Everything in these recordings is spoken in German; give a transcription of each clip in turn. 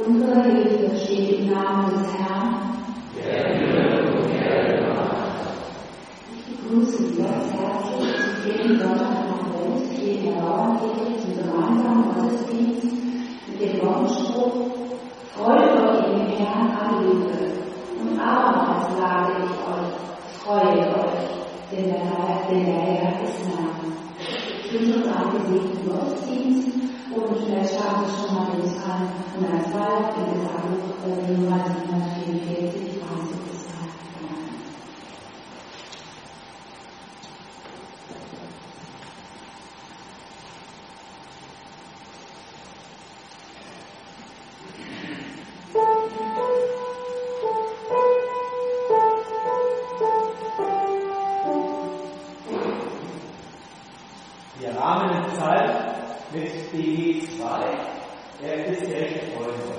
Unsere Hilfe steht im Namen des Herrn, der Himmel und Erde macht. Ich begrüße Sie ganz herzlich zum vierten Sonntag nach Welt hier in der Bauernkirche zum gemeinsamen Gottesdienst mit dem Wochenspruch: Freut euch im Herrn, alle Liebe. Und abermals sage ich euch, freut euch, denn der Herr ist nah. Ich wünsche uns einen gesegneten Gottesdienst und vielleicht haben Sie schon mal den Psalm 102 in der Gesangbuch Nummer 744 Psalm. Wir rahmen den Psalm mit BG 2. Er ist echt Freunde.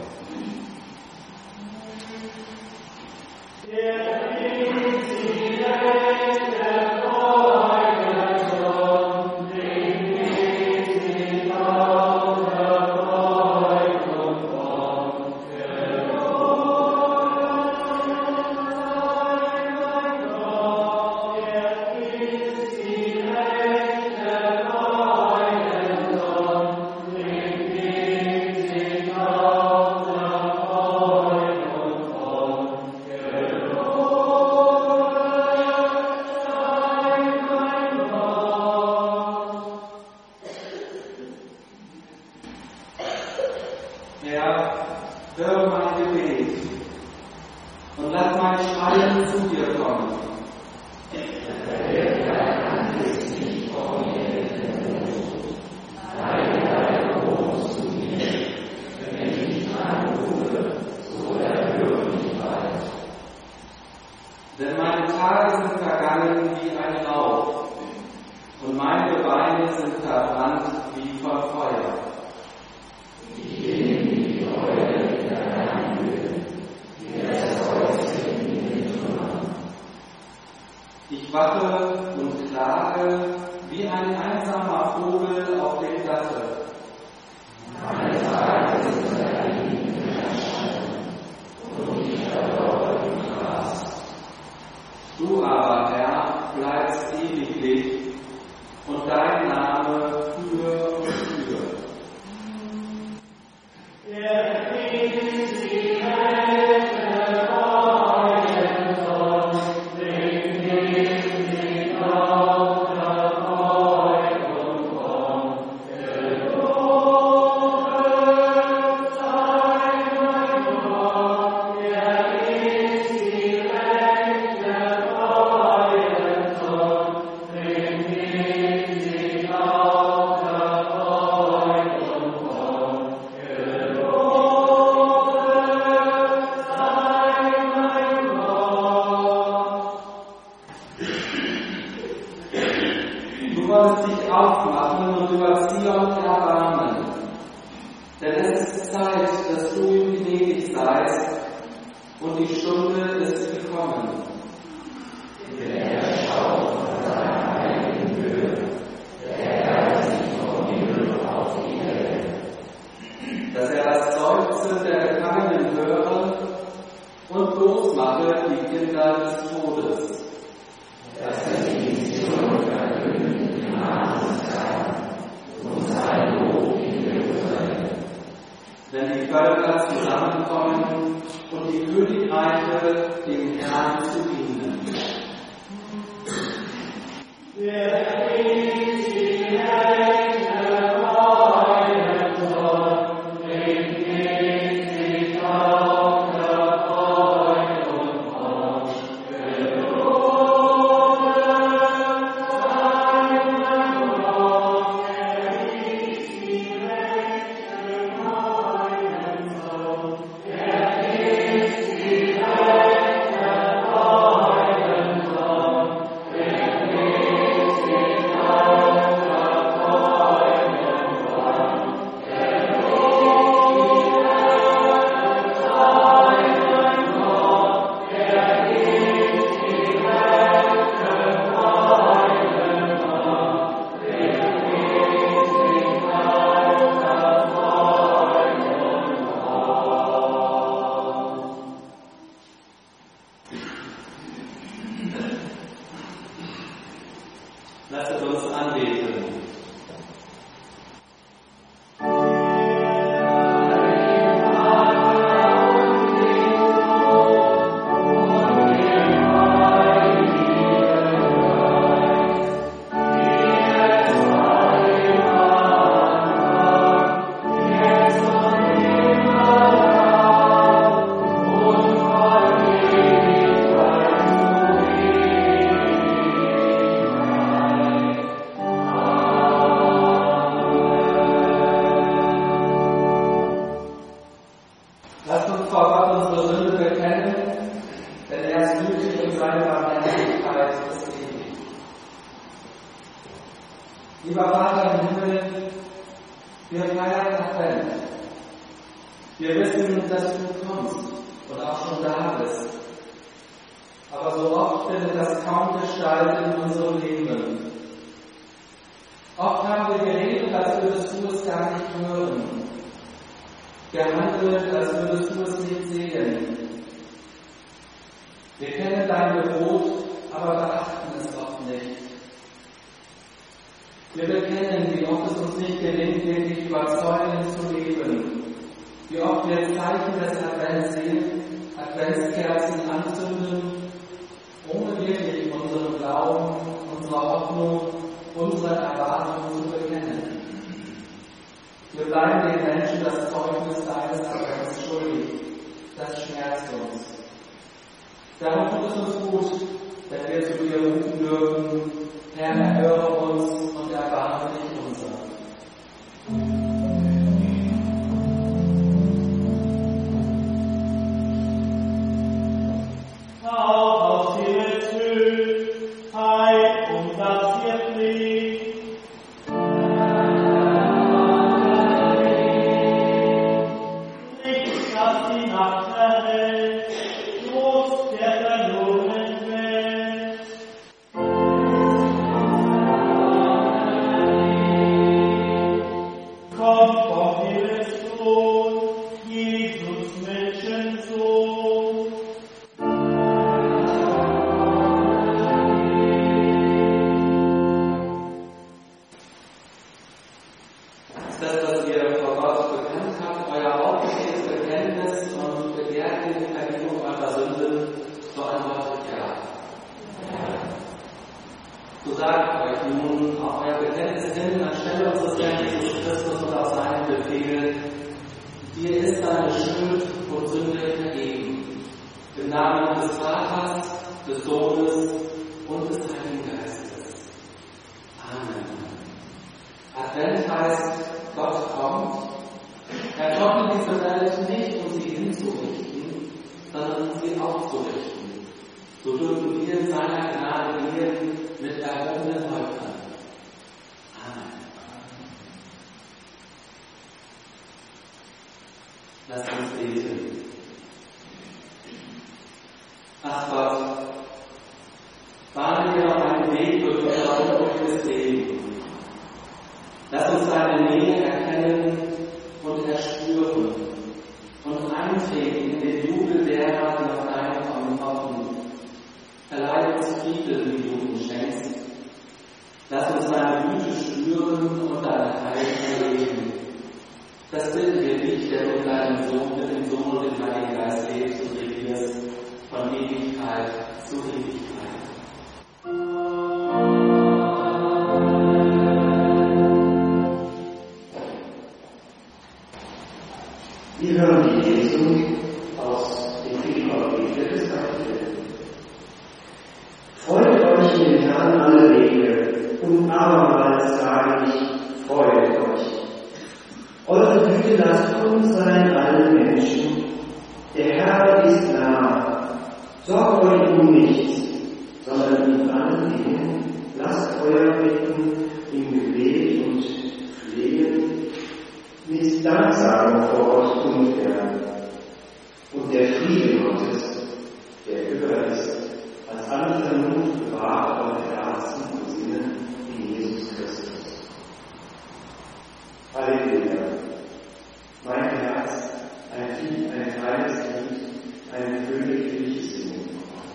Ich wache und klage wie ein einsamer Vogel auf dem Dache. Meine Tage sind vergehen in der Schatten und ich verdorre im Gras. Du aber, Herr, bleibst ewiglich und dein Name für und für. Du wolltest dich aufmachen und über Zion erbarmen, denn es ist Zeit, dass du ihm gnädig seist, und die Stunde ist gekommen. Der Herr schaut von seiner heiligen Höhe, der Herr sieht vom Himmel auf die Erde, dass er das Seufzen der Gefangenen höre und losmache die Kinder des Todes, dass er die Vision verkündet im Namen des Herrn und sein Lob in Jerusalem. Wenn die Völker zusammenkommen und die Königreiche dem Herrn zu dienen. Lasst uns vor Gott unsere Sünde bekennen, denn er ist gütig und seine Barmherzigkeit ist ewig. Lieber Vater im Himmel, wir feiern Advent. Wir wissen, dass du kommst und auch schon da bist. Aber so oft findet das kaum Gestalt in unserem Leben. Oft haben wir geredet, als würdest du es gar nicht hören. Gehandelt, als würdest du es nicht sehen. Wir kennen dein Gebot, aber beachten es oft nicht. Wir bekennen, wie oft es uns nicht gelingt, wirklich überzeugend zu leben. Wie oft wir Zeichen des Advents sehen, Adventskerzen anzünden, ohne wirklich unseren Glauben, unsere Hoffnung, unsere Erwartungen zu bekennen. Wir bleiben den Menschen das Zeugnis deines Advents schuldig. Das schmerzt uns. Darum tut es uns gut, wenn wir zu dir rufen dürfen: Herr, erhöre uns und erbarme dich unser. Lass uns beten. Ach Gott, bahne dir auf einen Weg durch unser unruhiges Leben. Lass uns deine Nähe erkennen und erspüren und eintreten in den Jubel derer, die auf deinen Kommen hoffen. Verleihe uns Frieden, wie du uns schenkst. Lass uns deine Güte spüren und deine Heilung erleben. Das bitten wir dich, der du in deinem Sohn, mit dem Sohn und dem Heiligen Geist lebst und regierst, von Ewigkeit zu Ewigkeit. Wir hören die Lesung aus dem Philipperbrief des Kapitels. Freut euch in den Herrn alle Wege, und abermals sage ich, freut euch. Eure Güte lasst uns sein allen Menschen. Der Herr ist nah. Sorgt euch um nichts, sondern in allen Dingen lasst euer Bitten im Gebet und Flehen mit Danksagung vor Gott kund werden. Und der Friede Gottes, der höher ist als alle Vernunft, bewahrt eure Herzen und Sinne in Jesus Christus. Halleluja. Mein Herz, ein kleines Lied, ein königliches Singen.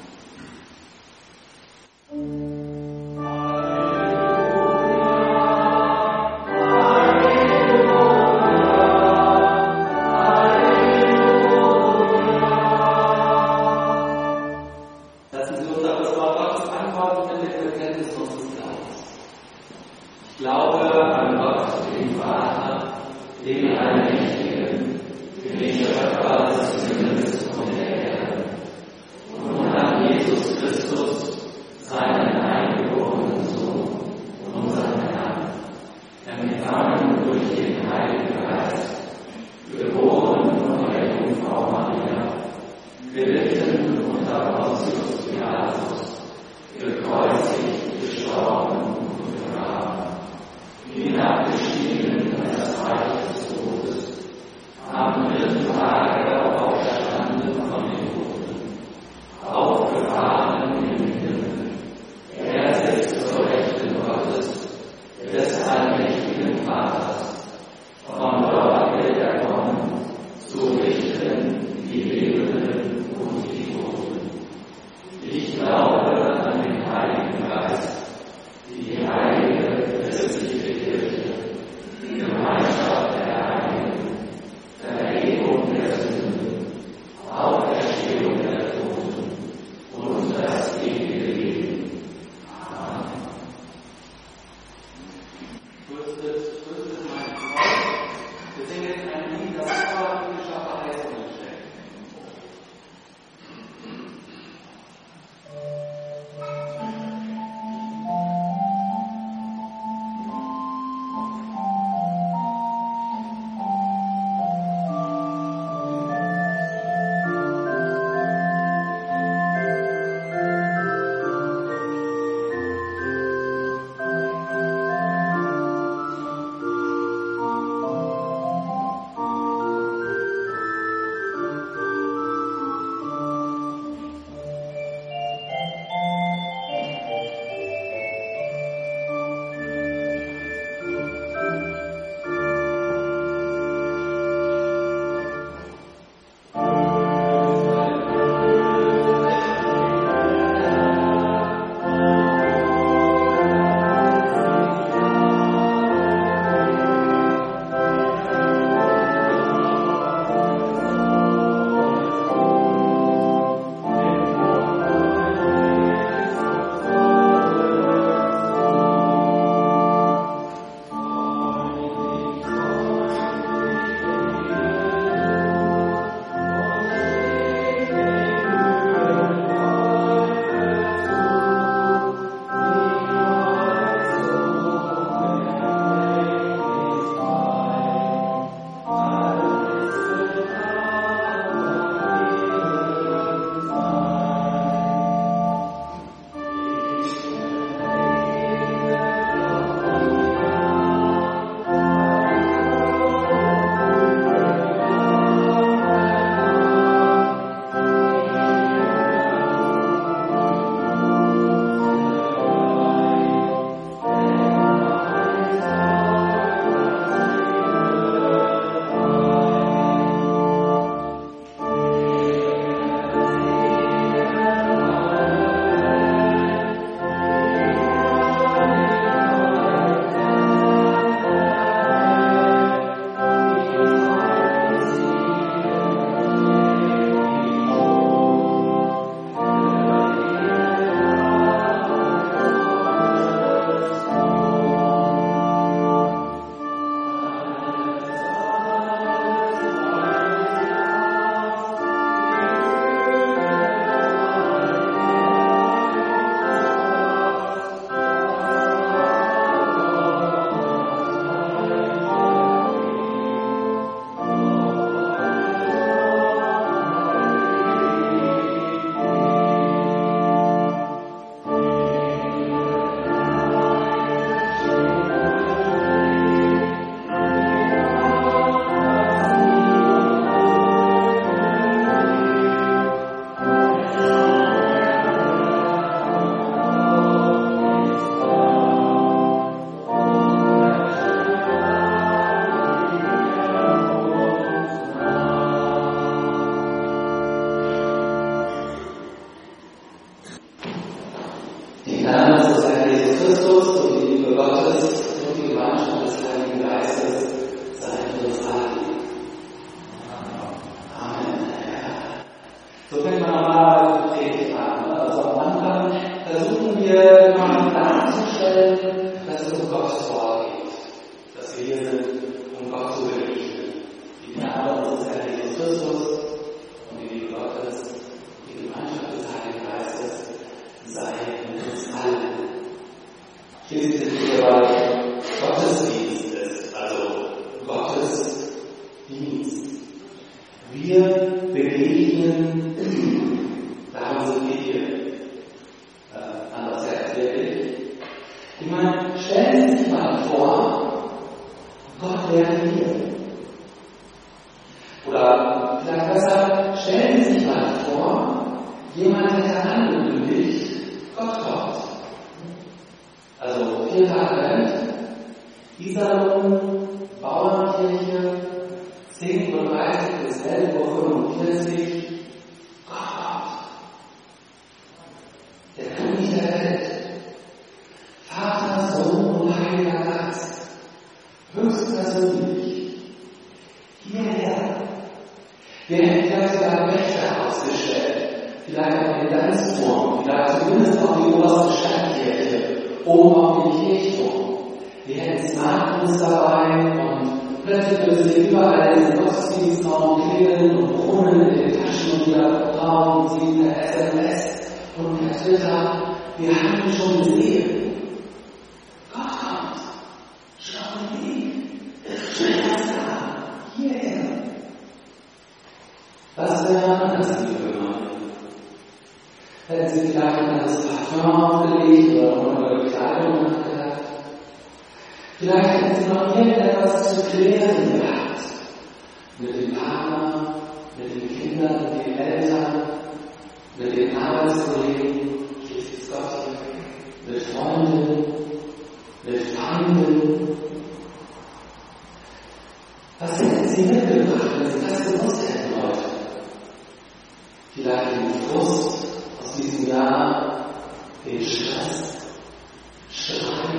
Lassen Sie uns auf das Wort Gottes antworten mit dem Bekenntnis unseres Glaubens. Ich glaube an Gott, den Vater, den Allmächtigen, den Schöpfer des Himmels und der Erde, und an Jesus Christus, seinen eingeborenen Sohn, unseren Herrn, empfangen durch den Heiligen Geist, geboren von der Jungfrau am dritten Tage auferstanden von den Toten, aufgefahren in den Himmel. Er sitzt zur Rechten Gottes, des allmächtigen Vaters. Von dort wird er kommen, zu richten die Lebenden und die Toten. Ich glaube an den Heiligen Geist, die heilige christliche Kirche, die Gemeinschaft der Heiligen, Vergebung der Sünden, Auferstehung der Toten und das ewige Leben. Amen. Tröstet mein Freund. Wir singen jetzt ein Lied, das voller biblischer Verheißungen steckt. Oder vielleicht besser, stellen Sie sich mal vor, jemand hätte angekündigt, Gott kommt. Also 4. Advent, Iserlohn, Bauernkirche, 10:30 Uhr bis 11:45 Uhr, Gott, der König der Welt, Vater, Sohn und Heiliger Geist, höchstpersönlich, hierher. Wir hätten vielleicht sogar Wächter ausgestellt, vielleicht auf den Glanzturm, vielleicht zumindest auf die oberste Stadtkirche, oben auf den Kirchturm. Wir hätten Smartphones dabei und plötzlich würde sich überall in den Gottesdienstraum klingeln und brummen in den Taschen und wir brauchen sie per SMS und per Twitter. Wir haben ihn schon gesehen. Gott kommt. Schau ihn. Schnell was da. Hierher. Was wäre anders, liebe Gemeinde? Hätten Sie vielleicht ein anderes Parfum aufgelegt oder neue Kleidung nachgedacht? Vielleicht hätten Sie noch irgendetwas zu klären gehabt. Mit dem Partner, mit den Kindern, mit den Eltern, mit den Arbeitskollegen, schließlich Gott, mit Freunden, mit Feinden. Was hätten Sie mitgebracht, wenn Sie das gewusst hätten heute? Vielleicht den Frust aus diesem Jahr, den Stress, Streit,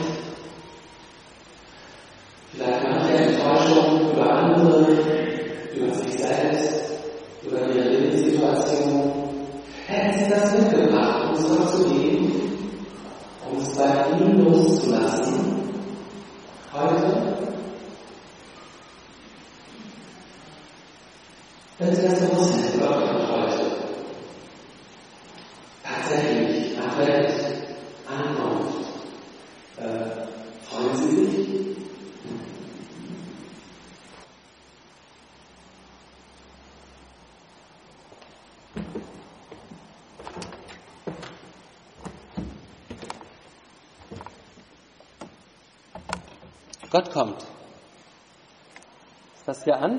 vielleicht manche Enttäuschung über andere, über sich selbst, über ihre Lebenssituation. Hätten Sie das mitgebracht, um es Gott zu geben, um es bei ihm loszulassen? Heute? Wenn Sie das gewusst hätten, Gott kommt heute. Tatsächlich, Advent, Ankunft. Freuen Sie sich? Gott kommt. Ist das hier an?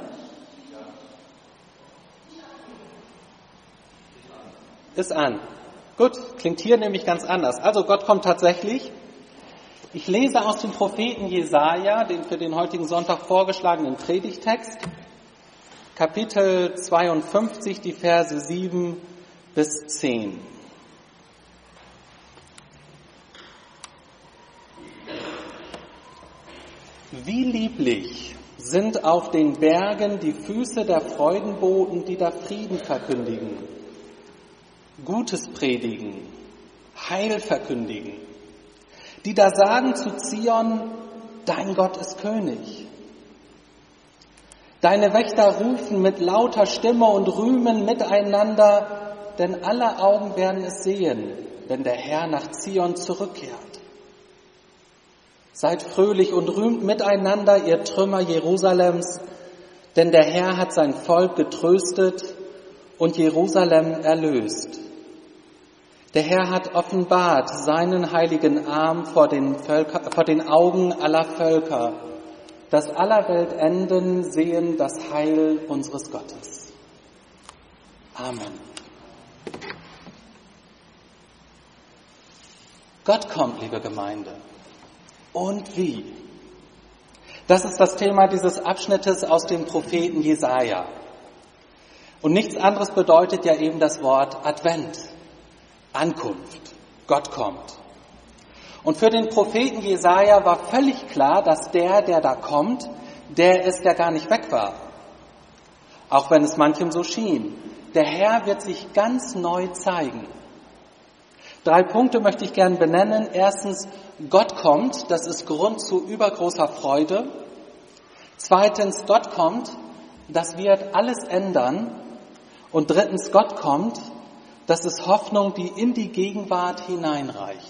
Ist an. Gut, klingt hier nämlich ganz anders. Also Gott kommt tatsächlich. Ich lese aus dem Propheten Jesaja, den für den heutigen Sonntag vorgeschlagenen Predigtext, Kapitel 52, die Verse 7 bis 10. Wie lieblich sind auf den Bergen die Füße der Freudenboten, die da Frieden verkündigen, Gutes predigen, Heil verkündigen, die da sagen zu Zion, dein Gott ist König. Deine Wächter rufen mit lauter Stimme und rühmen miteinander, denn alle Augen werden es sehen, wenn der Herr nach Zion zurückkehrt. Seid fröhlich und rühmt miteinander, ihr Trümmer Jerusalems, denn der Herr hat sein Volk getröstet und Jerusalem erlöst. Der Herr hat offenbart seinen heiligen Arm vor den Augen aller Völker, dass aller Weltenden sehen das Heil unseres Gottes. Amen. Gott kommt, liebe Gemeinde. Und wie? Das ist das Thema dieses Abschnittes aus dem Propheten Jesaja. Und nichts anderes bedeutet ja eben das Wort Advent, Ankunft, Gott kommt. Und für den Propheten Jesaja war völlig klar, dass der da kommt, der ist, der gar nicht weg war. Auch wenn es manchem so schien. Der Herr wird sich ganz neu zeigen. 3 Punkte möchte ich gern benennen. Erstens, Gott kommt, das ist Grund zu übergroßer Freude. Zweitens, Gott kommt, das wird alles ändern. Und drittens, Gott kommt, das ist Hoffnung, die in die Gegenwart hineinreicht.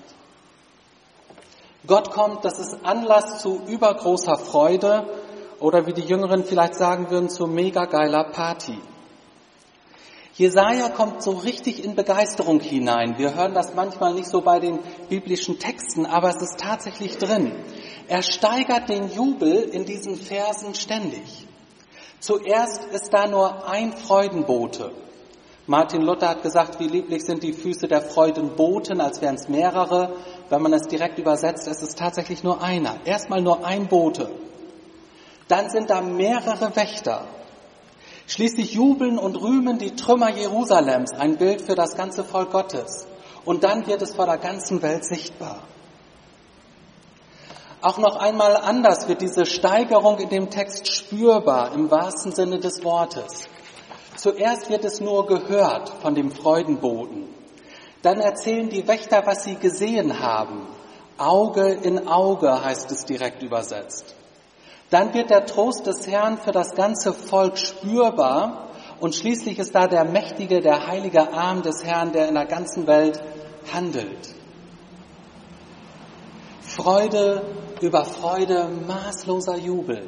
Gott kommt, das ist Anlass zu übergroßer Freude oder wie die Jüngeren vielleicht sagen würden, zu mega geiler Party. Jesaja kommt so richtig in Begeisterung hinein. Wir hören das manchmal nicht so bei den biblischen Texten, aber es ist tatsächlich drin. Er steigert den Jubel in diesen Versen ständig. Zuerst ist da nur ein Freudenbote. Martin Luther hat gesagt, wie lieblich sind die Füße der Freudenboten, als wären es mehrere. Wenn man es direkt übersetzt, ist es tatsächlich nur einer. Erstmal nur ein Bote. Dann sind da mehrere Wächter. Schließlich jubeln und rühmen die Trümmer Jerusalems, ein Bild für das ganze Volk Gottes. Und dann wird es vor der ganzen Welt sichtbar. Auch noch einmal anders wird diese Steigerung in dem Text spürbar, im wahrsten Sinne des Wortes. Zuerst wird es nur gehört von dem Freudenboten. Dann erzählen die Wächter, was sie gesehen haben. Auge in Auge heißt es direkt übersetzt. Dann wird der Trost des Herrn für das ganze Volk spürbar und schließlich ist da der mächtige, der heilige Arm des Herrn, der in der ganzen Welt handelt. Freude über Freude, maßloser Jubel.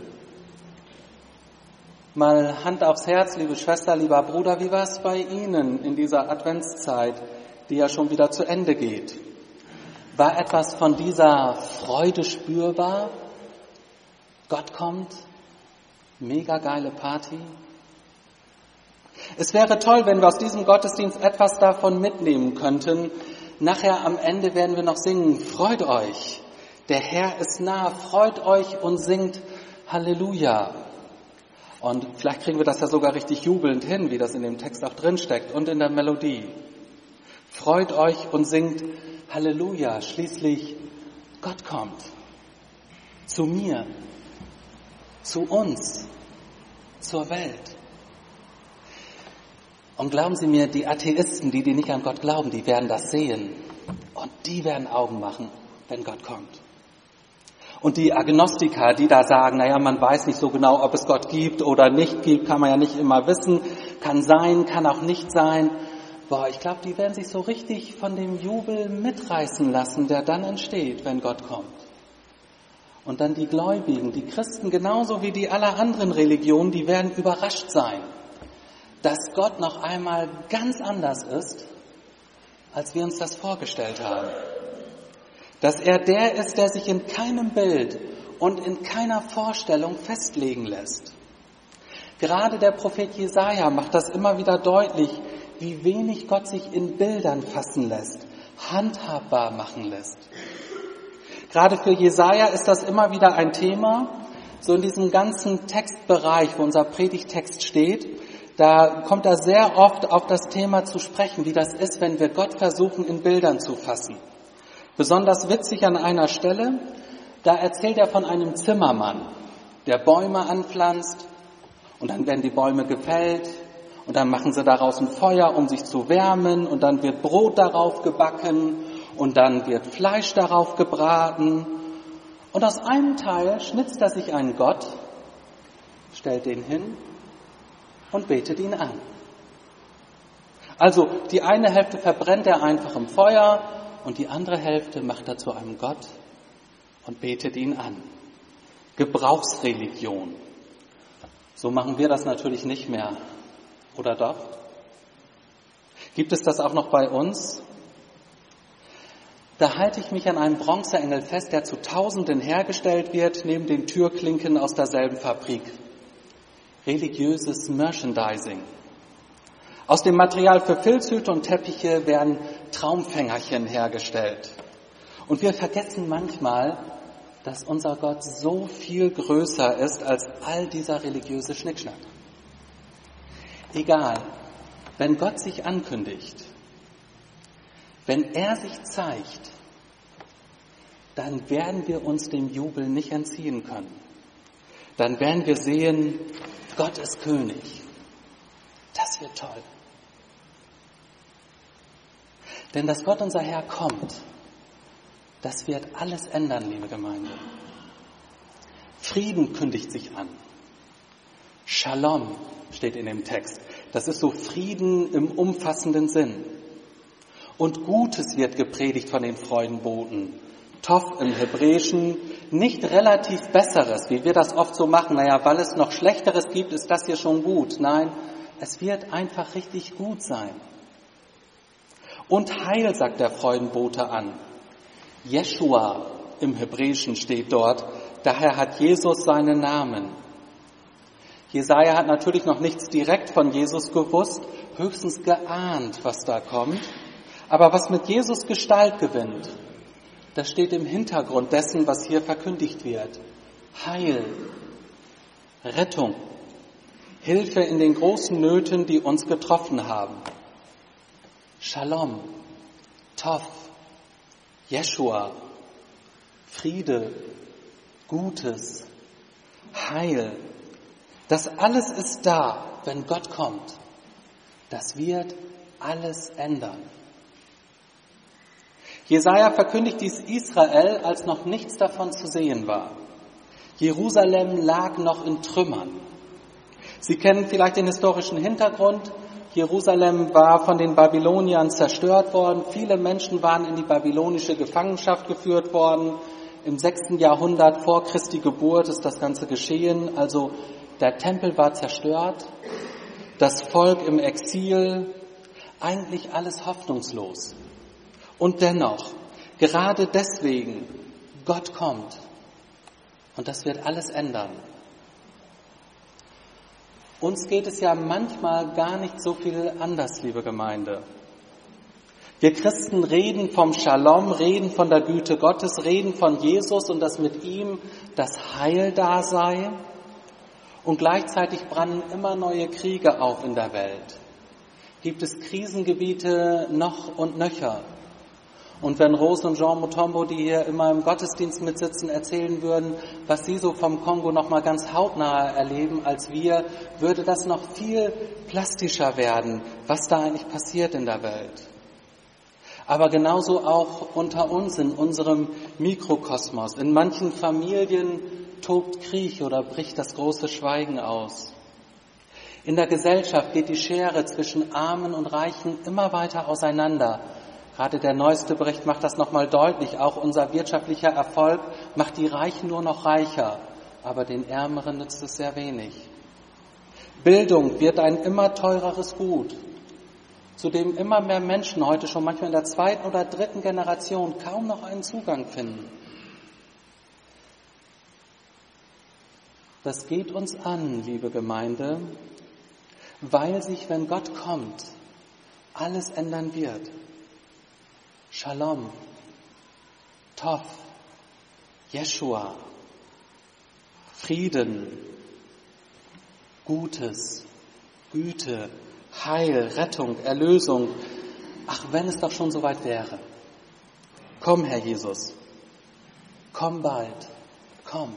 Mal Hand aufs Herz, liebe Schwester, lieber Bruder, wie war es bei Ihnen in dieser Adventszeit, die ja schon wieder zu Ende geht? War etwas von dieser Freude spürbar? Gott kommt, mega geile Party. Es wäre toll, wenn wir aus diesem Gottesdienst etwas davon mitnehmen könnten. Nachher am Ende werden wir noch singen, freut euch, der Herr ist nah, freut euch und singt Halleluja. Und vielleicht kriegen wir das ja sogar richtig jubelnd hin, wie das in dem Text auch drin steckt und in der Melodie. Freut euch und singt Halleluja, schließlich Gott kommt. Zu mir, zu uns, zur Welt. Und glauben Sie mir, die Atheisten, die nicht an Gott glauben, die werden das sehen. Und die werden Augen machen, wenn Gott kommt. Und die Agnostiker, die da sagen, naja, man weiß nicht so genau, ob es Gott gibt oder nicht gibt, kann man ja nicht immer wissen, kann sein, kann auch nicht sein. Boah, ich glaube, die werden sich so richtig von dem Jubel mitreißen lassen, der dann entsteht, wenn Gott kommt. Und dann die Gläubigen, die Christen, genauso wie die aller anderen Religionen, die werden überrascht sein, dass Gott noch einmal ganz anders ist, als wir uns das vorgestellt haben. Dass er der ist, der sich in keinem Bild und in keiner Vorstellung festlegen lässt. Gerade der Prophet Jesaja macht das immer wieder deutlich, wie wenig Gott sich in Bildern fassen lässt, handhabbar machen lässt. Gerade für Jesaja ist das immer wieder ein Thema, so in diesem ganzen Textbereich, wo unser Predigtext steht, da kommt er sehr oft auf das Thema zu sprechen, wie das ist, wenn wir Gott versuchen, in Bildern zu fassen. Besonders witzig an einer Stelle, da erzählt er von einem Zimmermann, der Bäume anpflanzt und dann werden die Bäume gefällt und dann machen sie daraus ein Feuer, um sich zu wärmen und dann wird Brot darauf gebacken und dann wird Fleisch darauf gebraten und aus einem Teil schnitzt er sich einen Gott, stellt den hin und betet ihn an. Also die eine Hälfte verbrennt er einfach im Feuer und die andere Hälfte macht er zu einem Gott und betet ihn an. Gebrauchsreligion. So machen wir das natürlich nicht mehr. Oder doch? Gibt es das auch noch bei uns? Da halte ich mich an einem Bronzeengel fest, der zu Tausenden hergestellt wird, neben den Türklinken aus derselben Fabrik. Religiöses Merchandising. Aus dem Material für Filzhüte und Teppiche werden Traumfängerchen hergestellt. Und wir vergessen manchmal, dass unser Gott so viel größer ist als all dieser religiöse Schnickschnack. Egal, wenn Gott sich ankündigt, wenn er sich zeigt, dann werden wir uns dem Jubel nicht entziehen können. Dann werden wir sehen, Gott ist König. Das wird toll. Denn dass Gott unser Herr kommt, das wird alles ändern, liebe Gemeinde. Frieden kündigt sich an. Shalom steht in dem Text. Das ist so Frieden im umfassenden Sinn. Und Gutes wird gepredigt von den Freudenboten. Tov im Hebräischen, nicht relativ Besseres, wie wir das oft so machen. Naja, weil es noch Schlechteres gibt, ist das hier schon gut. Nein, es wird einfach richtig gut sein. Und Heil, sagt der Freudenbote an. Jeschua im Hebräischen steht dort, daher hat Jesus seinen Namen. Jesaja hat natürlich noch nichts direkt von Jesus gewusst, höchstens geahnt, was da kommt. Aber was mit Jesus Gestalt gewinnt, das steht im Hintergrund dessen, was hier verkündigt wird. Heil, Rettung, Hilfe in den großen Nöten, die uns getroffen haben. Shalom, Tov, Jeshua, Friede, Gutes, Heil. Das alles ist da, wenn Gott kommt. Das wird alles ändern. Jesaja verkündigt dies Israel, als noch nichts davon zu sehen war. Jerusalem lag noch in Trümmern. Sie kennen vielleicht den historischen Hintergrund. Jerusalem war von den Babyloniern zerstört worden. Viele Menschen waren in die babylonische Gefangenschaft geführt worden. Im 6. Jahrhundert vor Christi Geburt ist das Ganze geschehen. Also der Tempel war zerstört, das Volk im Exil, eigentlich alles hoffnungslos. Und dennoch, gerade deswegen, Gott kommt. Und das wird alles ändern. Uns geht es ja manchmal gar nicht so viel anders, liebe Gemeinde. Wir Christen reden vom Shalom, reden von der Güte Gottes, reden von Jesus und dass mit ihm das Heil da sei. Und gleichzeitig brennen immer neue Kriege auf in der Welt. Gibt es Krisengebiete noch und nöcher. Und wenn Rose und Jean Mutombo, die hier immer im Gottesdienst mitsitzen, erzählen würden, was sie so vom Kongo noch mal ganz hautnah erleben als wir, würde das noch viel plastischer werden, was da eigentlich passiert in der Welt. Aber genauso auch unter uns, in unserem Mikrokosmos. In manchen Familien tobt Krieg oder bricht das große Schweigen aus. In der Gesellschaft geht die Schere zwischen Armen und Reichen immer weiter auseinander. Gerade der neueste Bericht macht das nochmal deutlich. Auch unser wirtschaftlicher Erfolg macht die Reichen nur noch reicher, aber den Ärmeren nützt es sehr wenig. Bildung wird ein immer teureres Gut, zu dem immer mehr Menschen heute schon manchmal in der 2. oder 3. Generation kaum noch einen Zugang finden. Das geht uns an, liebe Gemeinde, weil sich, wenn Gott kommt, alles ändern wird. Shalom, Tov, Jeshua, Frieden, Gutes, Güte, Heil, Rettung, Erlösung. Ach, wenn es doch schon so weit wäre. Komm, Herr Jesus, komm bald, komm.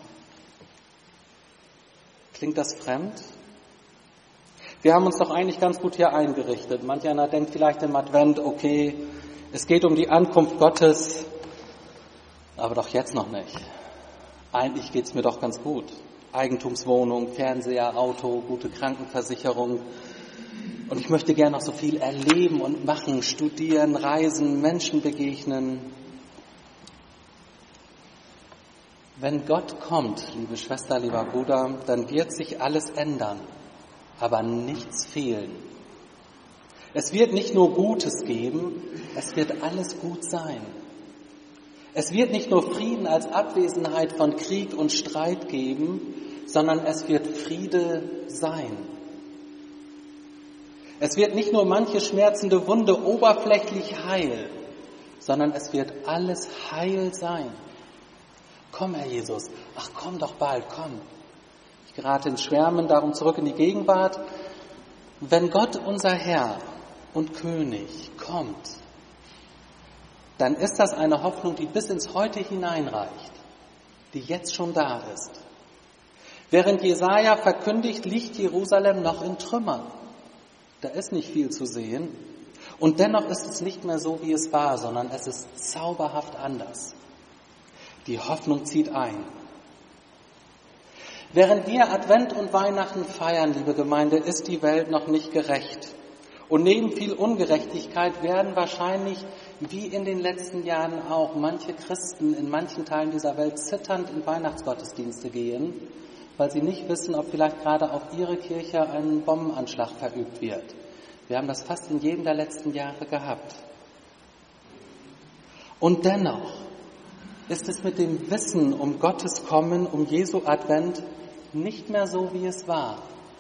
Klingt das fremd? Wir haben uns doch eigentlich ganz gut hier eingerichtet. Manch einer denkt vielleicht im Advent, okay, es geht um die Ankunft Gottes, aber doch jetzt noch nicht. Eigentlich geht's mir doch ganz gut. Eigentumswohnung, Fernseher, Auto, gute Krankenversicherung. Und ich möchte gerne noch so viel erleben und machen, studieren, reisen, Menschen begegnen. Wenn Gott kommt, liebe Schwester, lieber Bruder, dann wird sich alles ändern, aber nichts fehlen. Es wird nicht nur Gutes geben, es wird alles gut sein. Es wird nicht nur Frieden als Abwesenheit von Krieg und Streit geben, sondern es wird Friede sein. Es wird nicht nur manche schmerzende Wunde oberflächlich heil, sondern es wird alles heil sein. Komm, Herr Jesus, ach komm doch bald, komm. Ich gerate ins Schwärmen, darum zurück in die Gegenwart. Wenn Gott, unser Herr und König, kommt, dann ist das eine Hoffnung, die bis ins Heute hineinreicht, die jetzt schon da ist. Während Jesaja verkündigt, liegt Jerusalem noch in Trümmern. Da ist nicht viel zu sehen. Und dennoch ist es nicht mehr so, wie es war, sondern es ist zauberhaft anders. Die Hoffnung zieht ein. Während wir Advent und Weihnachten feiern, liebe Gemeinde, ist die Welt noch nicht gerecht. Und neben viel Ungerechtigkeit werden wahrscheinlich, wie in den letzten Jahren auch, manche Christen in manchen Teilen dieser Welt zitternd in Weihnachtsgottesdienste gehen, weil sie nicht wissen, ob vielleicht gerade auf ihre Kirche ein Bombenanschlag verübt wird. Wir haben das fast in jedem der letzten Jahre gehabt. Und dennoch ist es mit dem Wissen um Gottes Kommen, um Jesu Advent nicht mehr so, wie es war.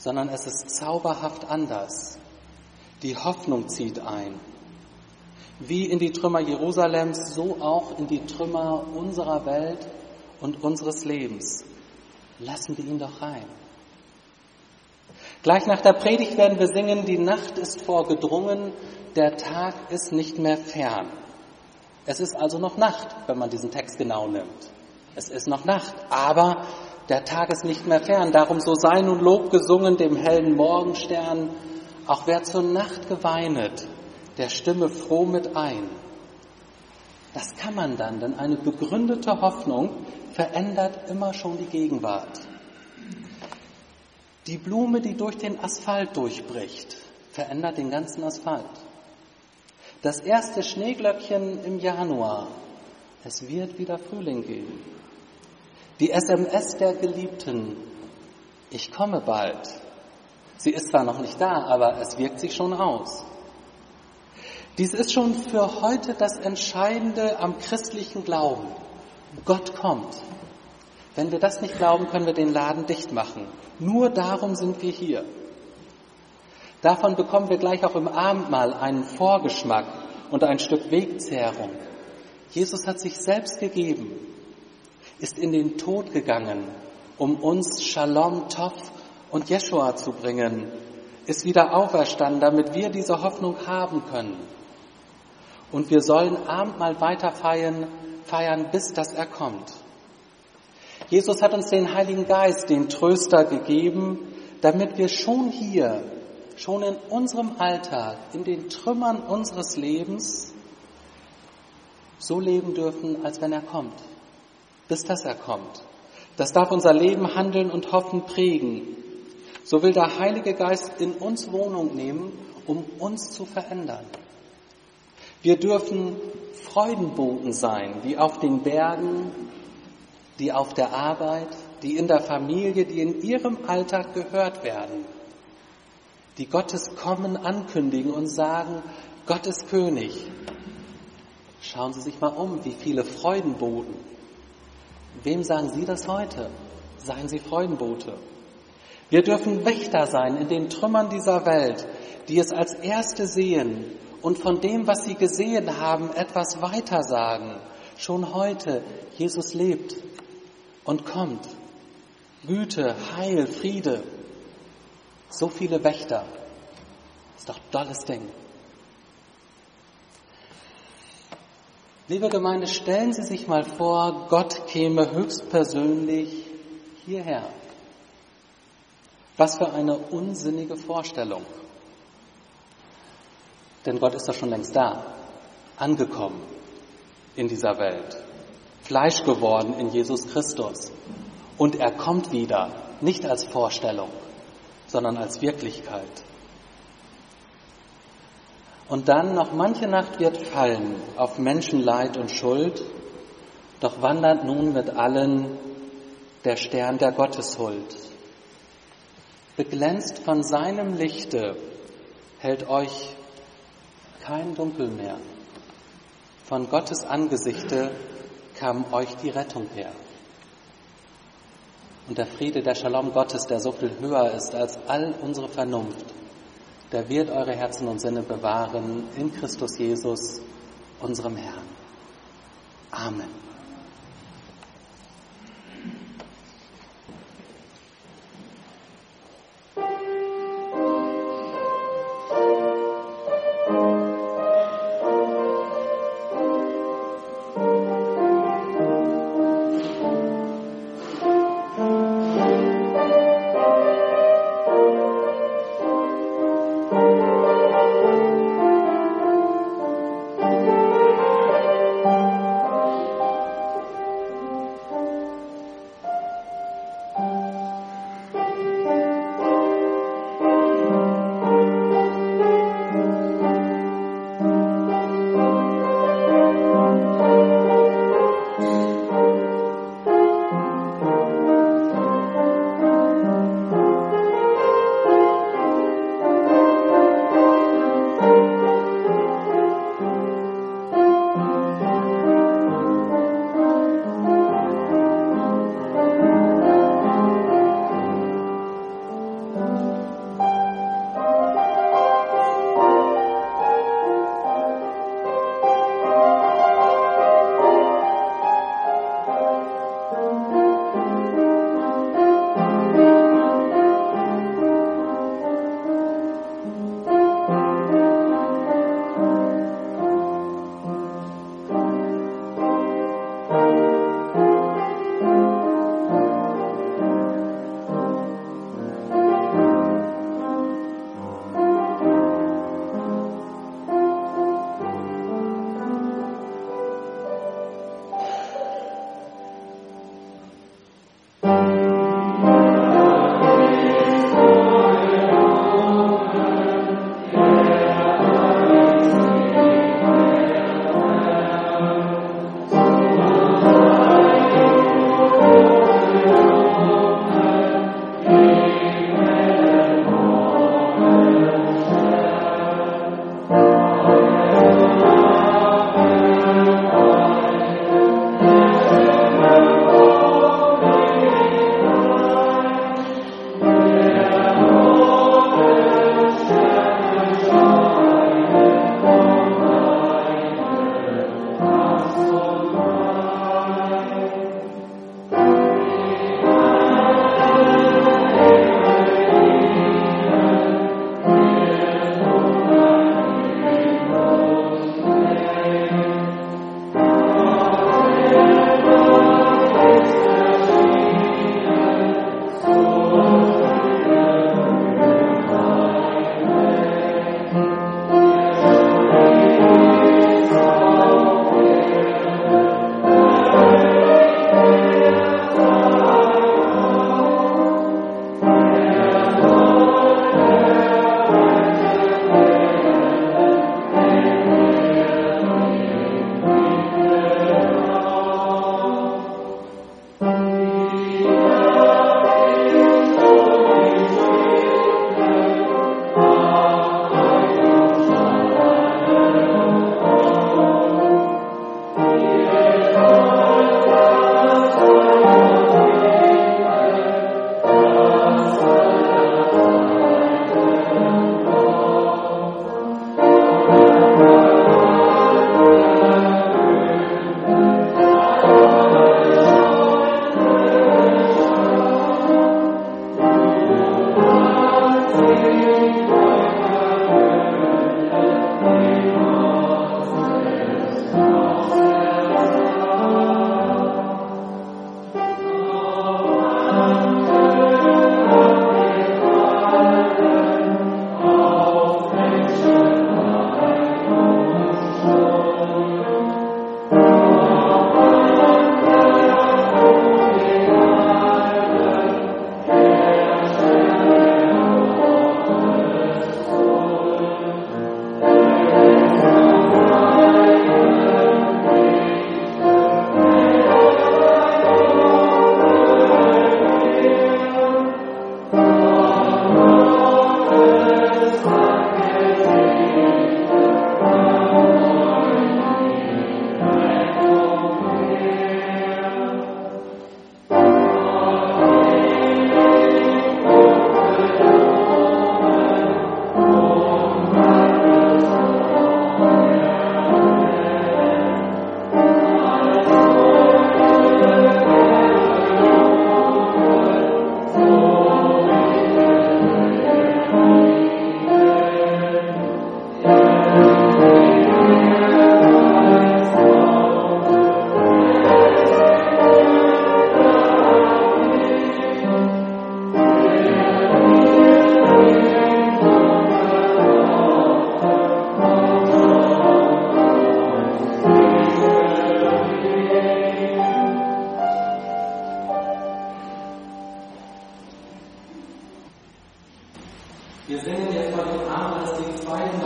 sondern es ist zauberhaft anders. Die Hoffnung zieht ein. Wie in die Trümmer Jerusalems, so auch in die Trümmer unserer Welt und unseres Lebens. Lassen wir ihn doch rein. Gleich nach der Predigt werden wir singen, die Nacht ist vorgedrungen, der Tag ist nicht mehr fern. Es ist also noch Nacht, wenn man diesen Text genau nimmt. Es ist noch Nacht, aber der Tag ist nicht mehr fern. Darum so sei nun Lob gesungen dem hellen Morgenstern. Auch wer zur Nacht geweinet, der stimme froh mit ein. Das kann man dann, denn eine begründete Hoffnung verändert immer schon die Gegenwart. Die Blume, die durch den Asphalt durchbricht, verändert den ganzen Asphalt. Das erste Schneeglöckchen im Januar, es wird wieder Frühling geben. Die SMS der Geliebten, ich komme bald. Sie ist zwar noch nicht da, aber es wirkt sich schon aus. Dies ist schon für heute das Entscheidende am christlichen Glauben. Gott kommt. Wenn wir das nicht glauben, können wir den Laden dicht machen. Nur darum sind wir hier. Davon bekommen wir gleich auch im Abendmahl einen Vorgeschmack und ein Stück Wegzehrung. Jesus hat sich selbst gegeben, ist in den Tod gegangen, um uns Shalom, Tov und Jeschua zu bringen, ist wieder auferstanden, damit wir diese Hoffnung haben können. Und wir sollen Abendmahl weiter feiern, bis dass er kommt. Jesus hat uns den Heiligen Geist, den Tröster, gegeben, damit wir schon hier, schon in unserem Alltag, in den Trümmern unseres Lebens, so leben dürfen, als wenn er kommt, bis dass er kommt. Das darf unser Leben, Handeln und Hoffen prägen. So will der Heilige Geist in uns Wohnung nehmen, um uns zu verändern. Wir dürfen Freudenboten sein, die auf den Bergen, die auf der Arbeit, die in der Familie, die in ihrem Alltag gehört werden, die Gottes Kommen ankündigen und sagen, Gott ist König. Schauen Sie sich mal um, wie viele Freudenboten. Wem sagen Sie das heute? Seien Sie Freudenbote. Wir dürfen Wächter sein in den Trümmern dieser Welt, die es als Erste sehen und von dem, was sie gesehen haben, etwas weitersagen. Schon heute, Jesus lebt und kommt. Güte, Heil, Friede. So viele Wächter. Ist doch ein tolles Ding. Liebe Gemeinde, stellen Sie sich mal vor, Gott käme höchstpersönlich hierher. Was für eine unsinnige Vorstellung. Denn Gott ist doch schon längst da, angekommen in dieser Welt, Fleisch geworden in Jesus Christus. Und er kommt wieder, nicht als Vorstellung, sondern als Wirklichkeit. Und dann noch manche Nacht wird fallen auf Menschenleid und Schuld, doch wandert nun mit allen der Stern der Gotteshuld. Beglänzt von seinem Lichte hält euch kein Dunkel mehr. Von Gottes Angesichte kam euch die Rettung her. Und der Friede, der Shalom Gottes, der so viel höher ist als all unsere Vernunft, der wird eure Herzen und Sinne bewahren in Christus Jesus, unserem Herrn. Amen. Wir singen jetzt mal den Abend, das Lied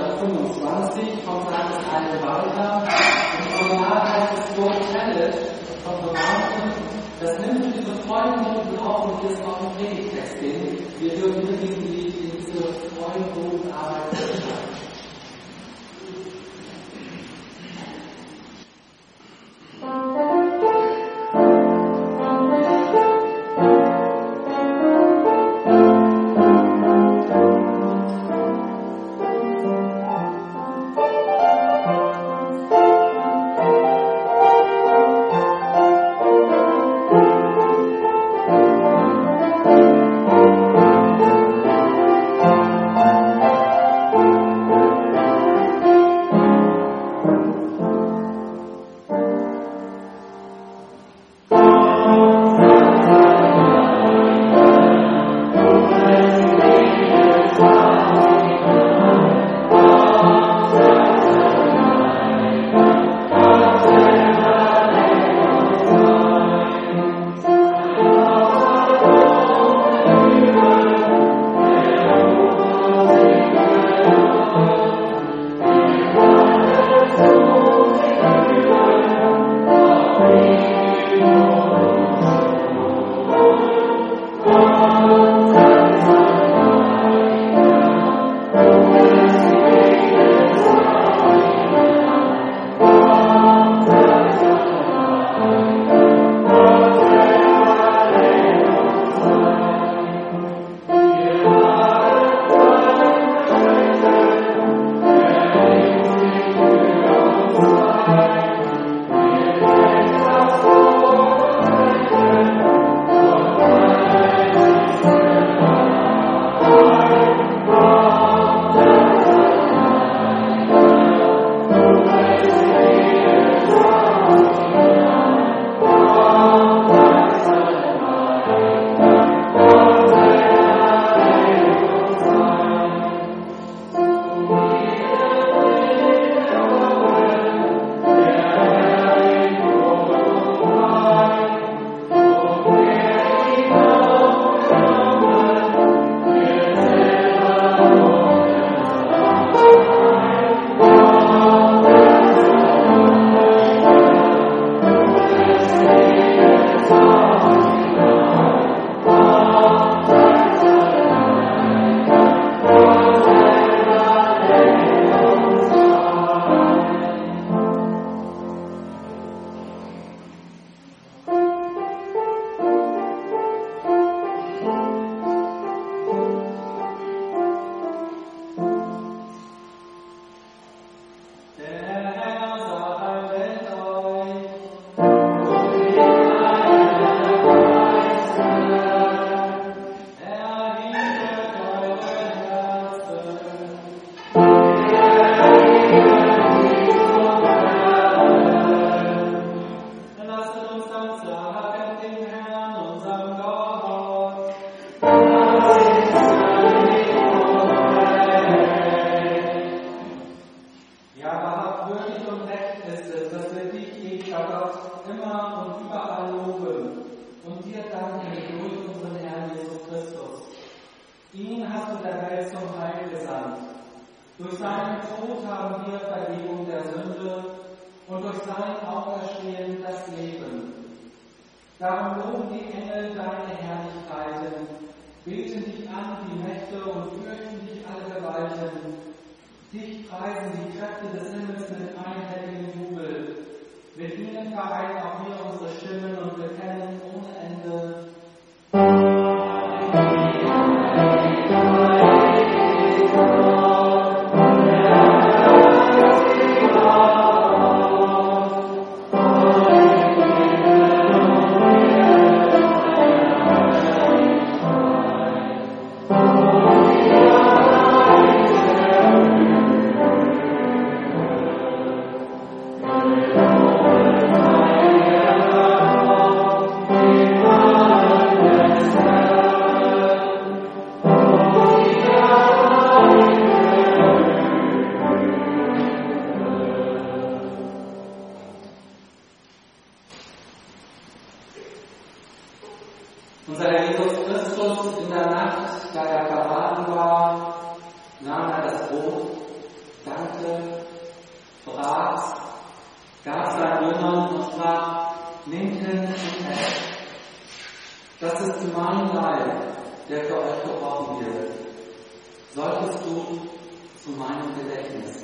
225 vom Psalm eine weiter. Im Original heißt es Go Tell It from the Mountain. Das nimmt für diese Freudenboten auf und hier ist auch ein Predigtext hin. Wir dürfen mit diesem Lied in diese Freudenbotenarbeit entscheiden. Durch seinen Tod haben wir Vergebung der Sünde und durch sein Auferstehen das Leben. Darum loben die Engel deine Herrlichkeiten, beten dich an die Mächte und fürchten dich alle Gewalten. Dich preisen die Kräfte des Himmels mit einhelligem Jubel. Mit ihnen vereinen auch wir unsere Stimmen und bekennen ohne Ende. Unser Herr Jesus Christus in der Nacht, da er verraten war, nahm er das Brot, dankte, brach, gab seinen Jüngern und sprach: Nehmt hin und esst. Das ist mein Leib, der für euch gebrochen wird. Solltest du zu meinem Gedächtnis.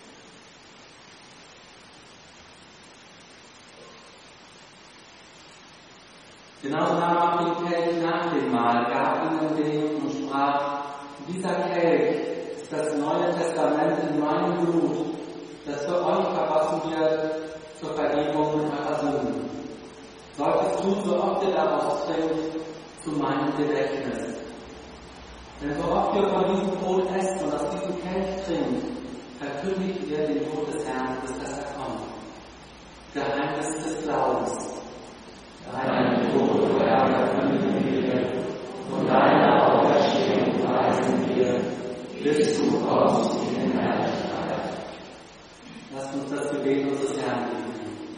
Genauso nahm er auch den Kelch nach dem Mahl, gab ihnen den und sprach: Dieser Kelch ist das Neue Testament in meinem Blut, das für euch vergossen wird zur Vergebung eurer Sünden. Solltest du, so oft ihr daraus trinkt, zu meinem Gedächtnis. Denn so oft ihr von diesem Brot esst und aus diesem Kelch trinkt, verkündigt ihr den Tod des Herrn, bis dass er kommt. Geheimnis des Glaubens. Deinen Tod, o Herr, verkünden wir, und deine Auferstehung preisen wir, bis du kommst in Herrlichkeit. Lasst uns das Gebet unseres Herrn beten.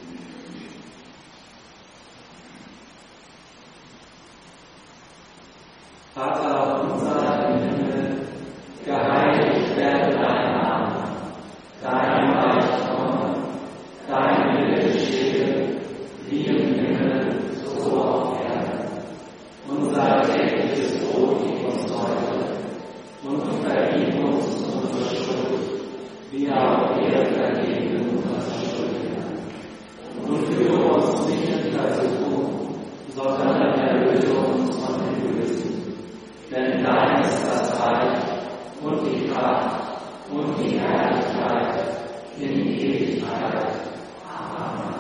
Vater unser im Himmel, geheiligt werde dein Name, dein Reich komme, dein Wille geschehe, wie im Himmel, so auf Erden. Unser tägliches Brot gib uns heute und vergib uns unsere Schuld, wie auch wir vergeben unseren Schuldigern. Und führe uns nicht in Versuchung, sondern erlöse uns von dem Bösen. Denn dein ist das Reich und die Kraft und die Herrlichkeit in Ewigkeit. Amen.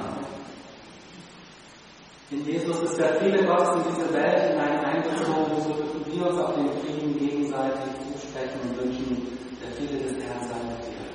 In Jesus ist der Friede Gottes in diese Welt hinein eingezogen, so dürfen wir uns auf den Frieden gegenseitig zusprechen und wünschen, der Friede des Herrn sei mit dir.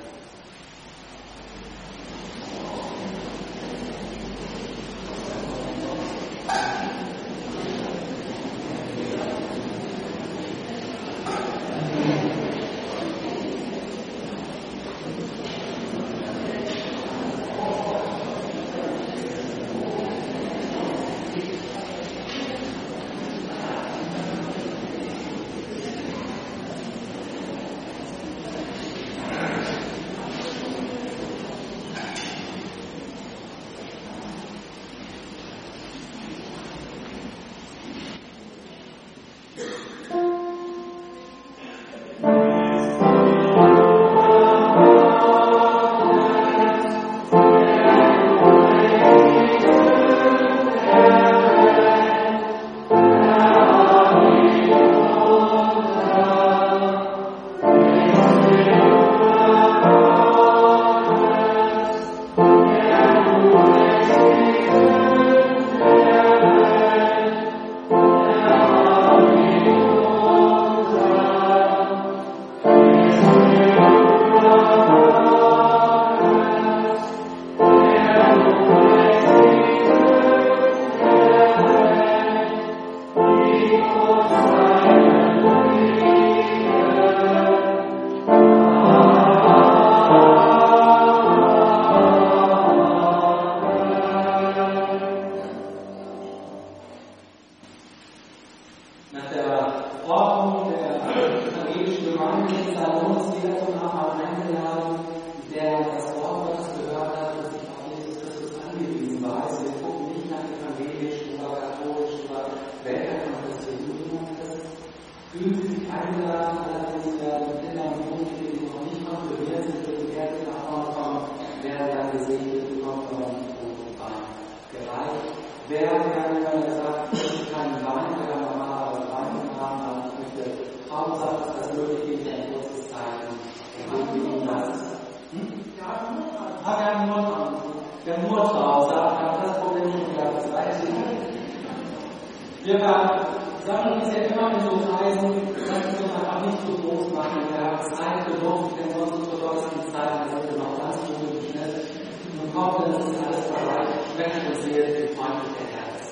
jemand eingeladen, der das Wort Gottes gehört hat und sich auf Jesus Christus angewiesen war. Also wir gucken nicht nach evangelisch oder katholisch oder welcher Konfession das ist. Fühlen Sie sich eingeladen, allerdings werden Kinder und Jugendliche, die noch nicht konfirmiert sind, die erste nach vorne kommen, werden dann gesegnet, bekommen von Brot und Wein gereicht. Wer gerne sagt, ich möchte keinen Wein für der Mama oder Wein haben, aber ich möchte Traumsaft, das möglich geht, ein kurzes Zeichen. Dann geben wir ihm das. Wir haben nur Traumsaft, das Problem nicht mehr, das weiß ich nicht. Wir sammeln uns ja immer in so Kreisen, dass wir uns einfach nicht so groß machen. Wir haben Zeit genug, denn sonst verläuft die Zeit, dann sind wir noch ganz gut im Schnitt. Und hoffe, dass es alles dabei schmeckt und seht, wie freundlich der Herr ist.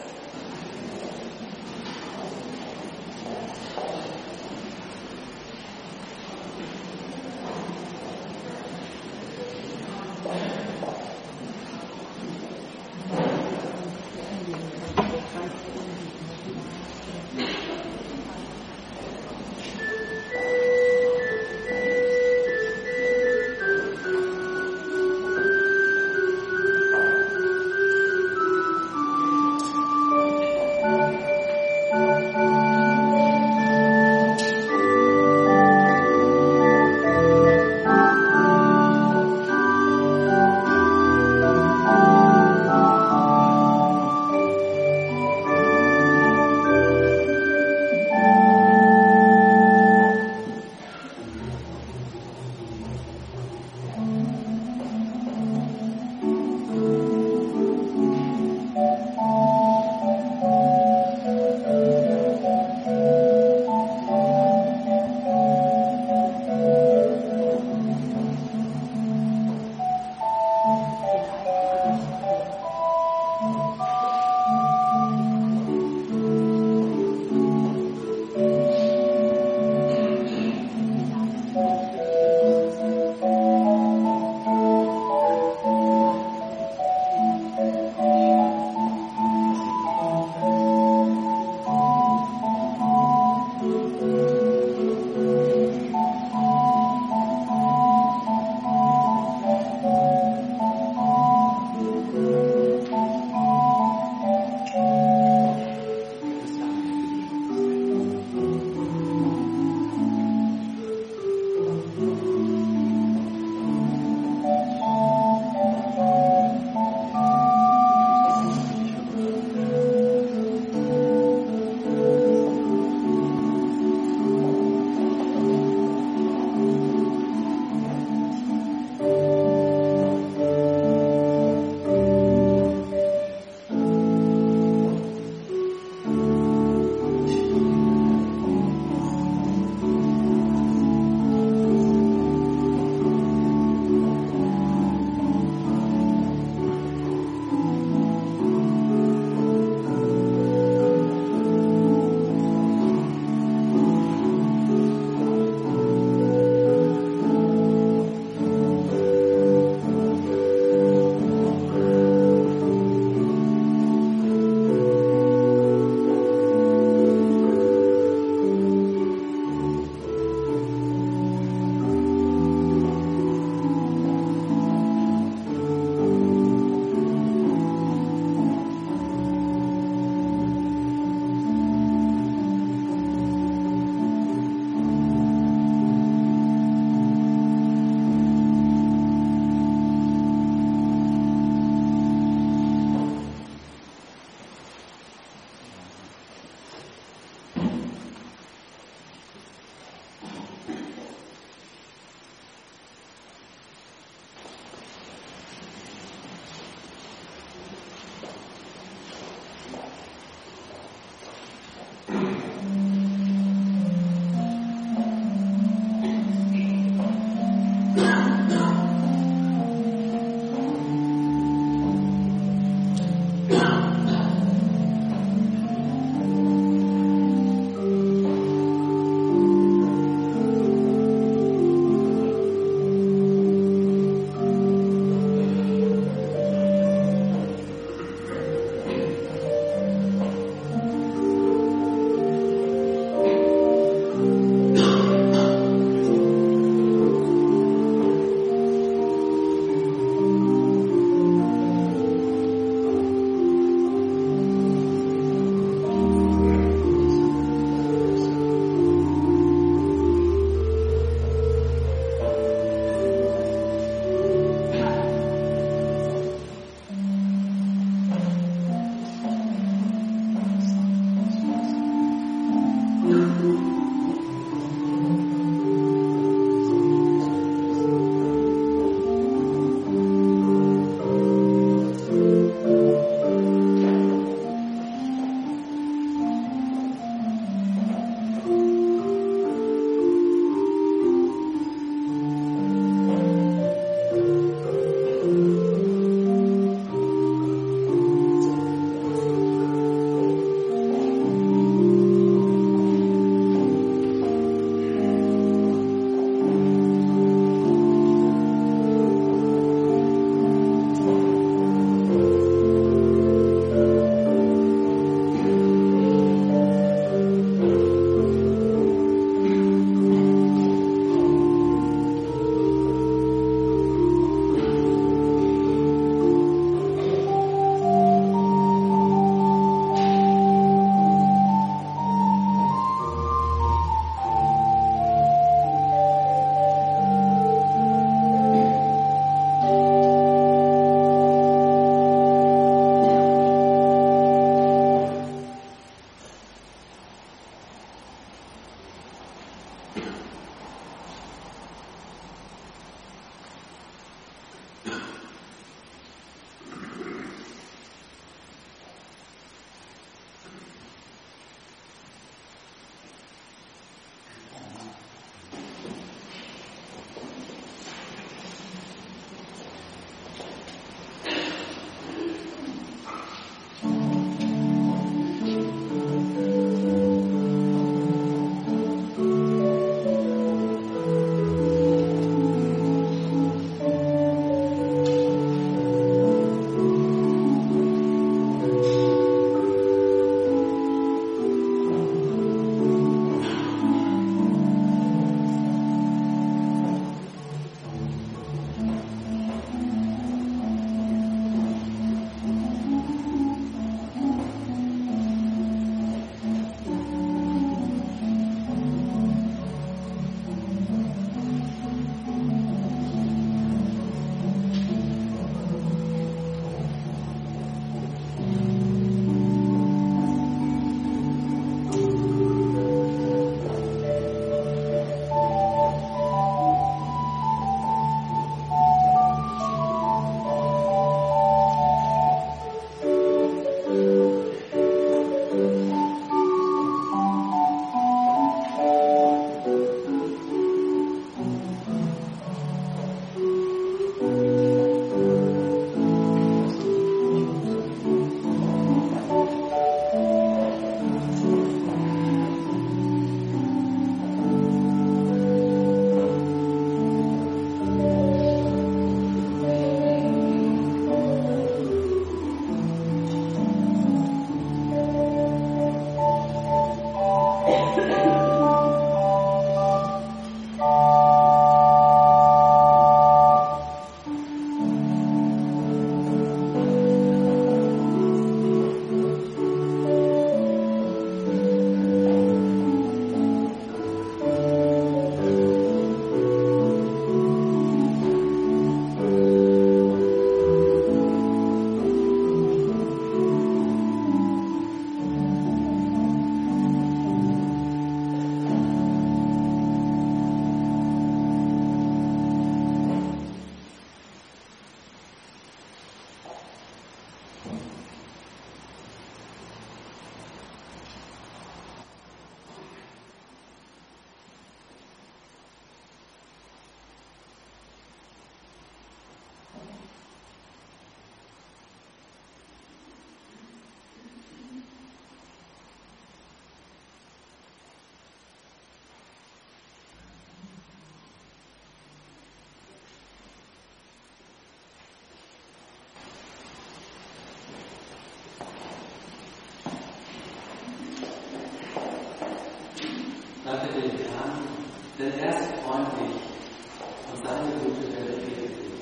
Danke den Herrn, denn er ist freundlich und seine gute Welle fehlt nicht.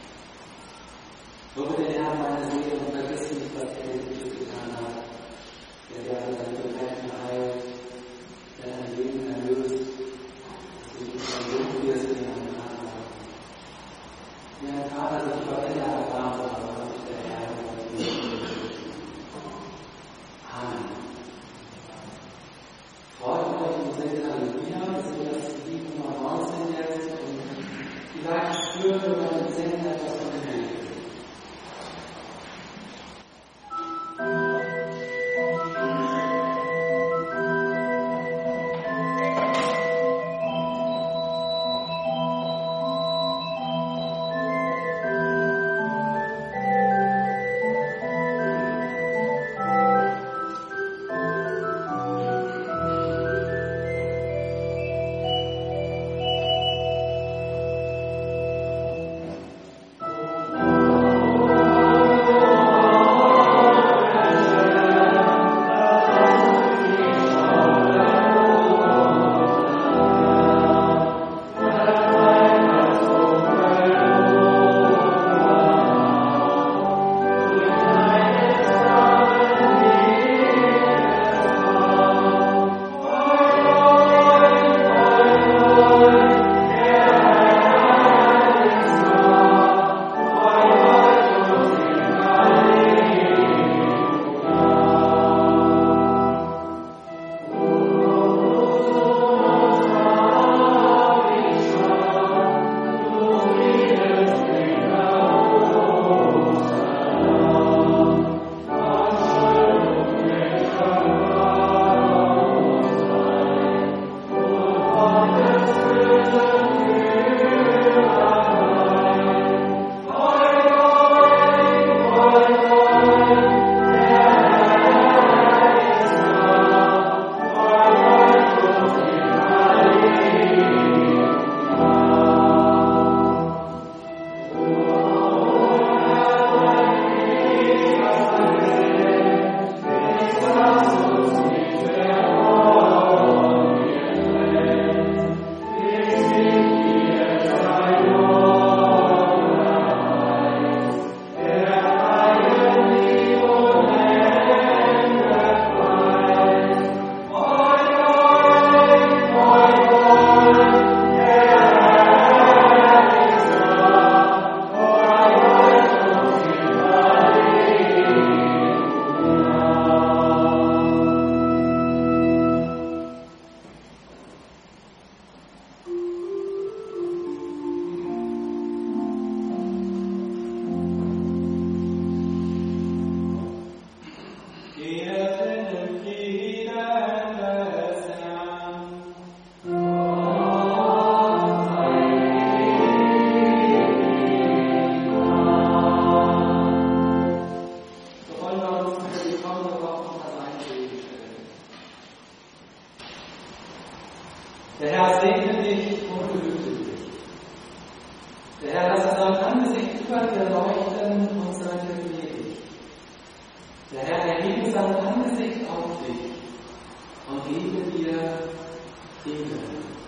Lobe den Herrn meine Seele und vergiss nicht, was er dir Gutes getan hat. Der werde deine Gefährten heilt, der dein Leben erlöst, dass du nicht verloren wirst wie ein Kater. Wie ein Kater sich über Ende erbarmt, aber nicht der Herr über dich. Amen. Freut euch und singt Halleluja, wir singen das Lied Nummer 19 jetzt und vielleicht spürt ihr beim Singen etwas von dem Herrn. über dir leuchten und sei dir gnädig. Der Herr erhebe sein Angesicht auf dich und gebe dir Frieden.